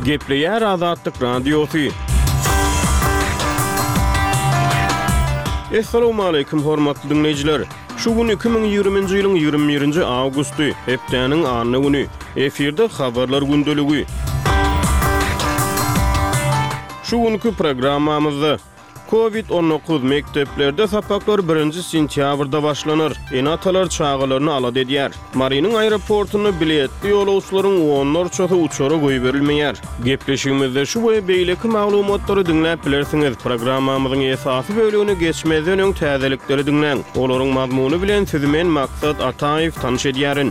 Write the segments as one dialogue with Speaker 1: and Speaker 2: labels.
Speaker 1: Gepleyer Azatlyk Radiosu. Assalamu alaykum hormatly dinleyijiler. Şu gün 2020-nji ýylyň 21-nji awgusty, hepdeniň anyny güni. Eferde habarlar gündöligi. Şu günkü programmamyzda COVID-19 mekteplerde sapaklar 1-nji sentýabrda başlanır. Enatalar çağılaryny alad edýär. Marinin aeroportuny biletli ýolawçylaryň onlarçasy uçara goýup berilmeýär. Gepleşigimizde şu boýa beýleki maglumatlary dinläp bilersiňiz. Programmamyzyň esasy bölügini geçmezden öň täzelikleri dinläň. Olaryň mazmuny bilen sizi men Maksat Ataýew tanyş edýärin.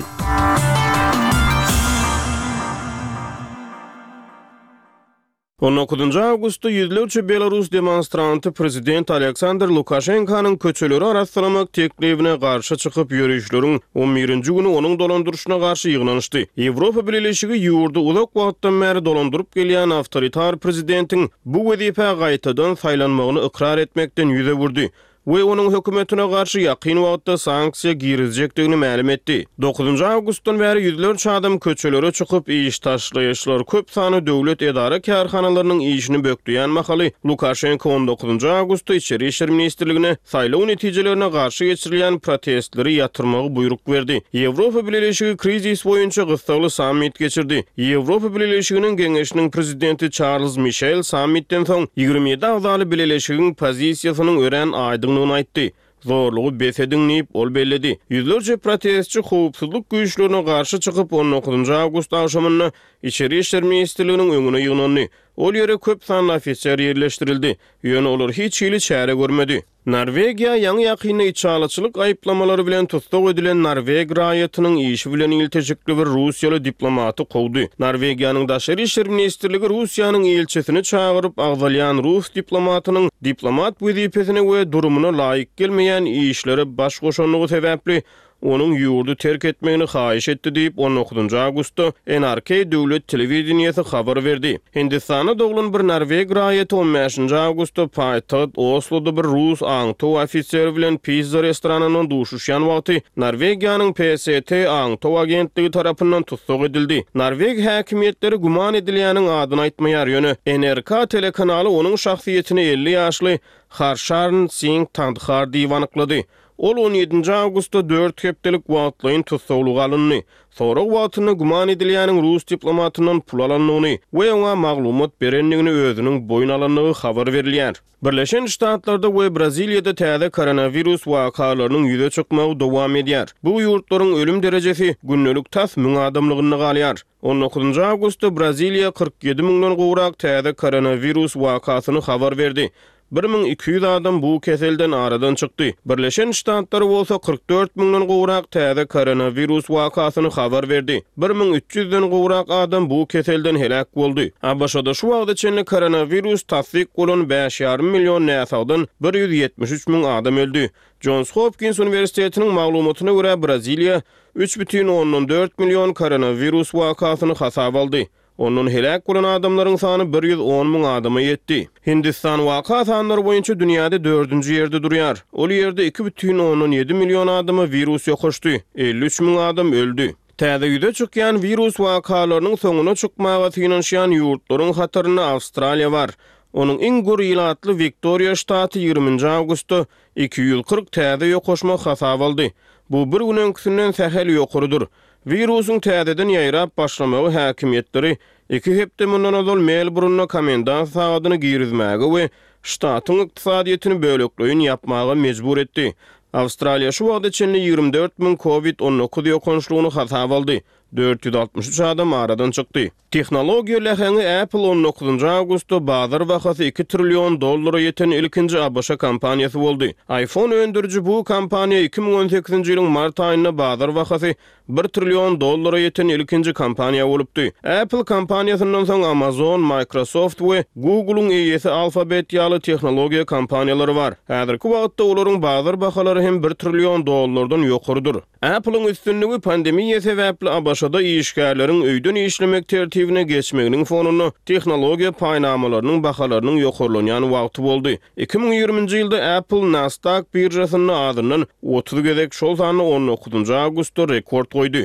Speaker 1: 19 awgustda ýüzlerçe Belarus demonstranty prezident Aleksandr Lukashenkanyň köçeleri araşdyrmak teklifine garşy çykyp ýörüşleriň 11-nji güni onuň dolandyrşyna garşy ýyglanýdy. Ýewropa Birleşigi ýurdu uzak wagtdan bäri dolandyryp gelýän awtoritar prezidentiň bu wezipe gaýtadan saýlanmagyny ikrar etmekden ýüze burdy. We onun hökümetine garşy ýakyn wagtda sanksiýa girizjekdigini ma'lum etdi. 9 awgustdan bäri ýüzlerçe adam köçelere çykyp iş taşlaýyşlar köp sany döwlet edara karhanalarynyň işini bökdüýän mahaly Lukashenko 19 awgustda Içeri işler ministrligine saýlaw netijelerine garşy geçirilýän protestleri ýatyrmagy buyruk berdi. Ýewropa Birleşigi krizis boýunça gysgaly sammit geçirdi. Ýewropa Birleşiginiň geňeşiniň prezidenti Charles Michel sammitden soň 27 agzaly Birleşigiň pozisiýasynyň ören aýdygyny aýtdy. Zorluğu besedinleyip ol belledi. Yüzlerce protestçi howpsuzlyk güýçlerine garşy çykyp 19 awgust akşamyny Içeri işler ministrliginiň öňüne ýygnandy. Ol ýere köp sanly ofisier ýerleşdirildi. Ýöne olar hiç ýyly çäre görmedi. Norvegiýa ýaňy ýakyny içalaçylyk aýplamalary bilen tutsak edilen Norweg raýatynyň işi bilen iltejikli bir Russiýaly diplomaty kowdy. Norwegiýanyň daşary işler ministrligi Russiýanyň elçisini çağırıp agzalýan Rus diplomatynyň diplomat wezipesine we durumuna laýyk gelmeýän işleri baş goşanlygy sebäpli onun ýurdu terk etmegini haýyş etdi diýip 19 awgustda NRK döwlet telewizionyasy habar berdi. Hindistana doglan bir Norweg raýaty 15 awgustda paýtagat Osloda bir Rus aňtow ofisier bilen pizza restoranynyň duşuşýan wagty Norwegiýanyň PST aňtow agentligi tarapyndan tutsak edildi. Norweg häkimetleri guman edilýäniň adyny aýtmaýar ýöne NRK telekanaly onun şahsiýetini 50 ýaşly Harsharn Singh Tandhar diýwanyklady. Ol 17 awgustda 4 hepdelik wagtlaýyn tutsaklyga alyndy. Sonra wagtyny guman edilýäniň Rus diplomatynyň pul alanlygyny we oňa maglumat berenligini özüniň boyun alanlygy habar berilýär. Birleşen Ştatlarda we Braziliýada täze koronavirus wakalarynyň ýüze çykmagy dowam edýär. Bu ýurtlaryň ölüm derejesi günnelik tas 1000 adamlygyny galýar. 19 awgustda Braziliýa 47 000-den gowrak täze koronavirus wakasyny habar berdi. 1200 adam bu keselden aradan çykdy. Birleşen Ştatlar bolsa 44 000-den gowrak täze koronavirus wakasyny habar berdi. 1300-den gowrak adam bu keselden helak boldy. Abaşada şu wagtda çenli koronavirus tasdik bolan 5,5 milyon näsagdan 173 000 adam öldü. Johns Hopkins Üniversitetiniň maglumatyna görä Braziliýa 3,4 milyon koronavirus wakasyny hasaba aldy. Onun helak bolan adamlaryň sany 110 000 adama ýetdi. Hindistan waka sanlary boýunça dünýäde 4-nji ýerde durýar. Ol ýerde 2,7 milyon adama virus ýokaşdy. 53 000 adam öldü. Täze ýüze çykýan virus wakalarynyň soňuna çykmaga synanşýan ýurtlaryň hataryna Awstraliýa bar. Onun iň gurýylatly Victoria ştaty 20 awgustda 240 täze ýokaşma hasaba aldy. Bu bir gün öňkisinden sähel ýokurydyr. Virusun täzeden ýaýrap başlamagy häkimetleri 2 hepde mundan ol Melbourne'a komendant sagatyny girizmäge we ştatyň ykdysadyetini bölekleýin ýapmaga mejbur etdi. Awstraliýa şu wagtda çenli 24 000 COVID-19 ýokançlygyny hasaba aldy. 463 adam aradan çykdy. Tehnologiýa leheni Apple 19 awgustda bazar wagty 2 trillion dollara ýeten ilkinji ABŞ kampaniýasy boldy. iPhone öndürjü bu kampaniýa 2018-nji ýylyň mart aýynda bazar wagty 1 trillion dollara ýeten ilkinji kampaniýa bolupdy. Apple kampaniýasyndan soň Amazon, Microsoft we Google'un eýesi Alphabet ýaly tehnologiýa kampaniýalary bar. Häzirki wagtda olaryň bazar bahalary hem 1 trillion dollardan ýokurydyr. Apple'ın üstünlüğü pandemiýa sebäpli ABŞ'da işgärleriň öýden işlemek tertibine geçmeginiň fonunu tehnologiýa paýnamalarynyň bahalarynyň ýokurlanýan wagty boldy. 2020-nji ýylda Apple Nasdaq birjasynyň adyndan 30 gezek şol sany 19 awgustda rekord goýdy.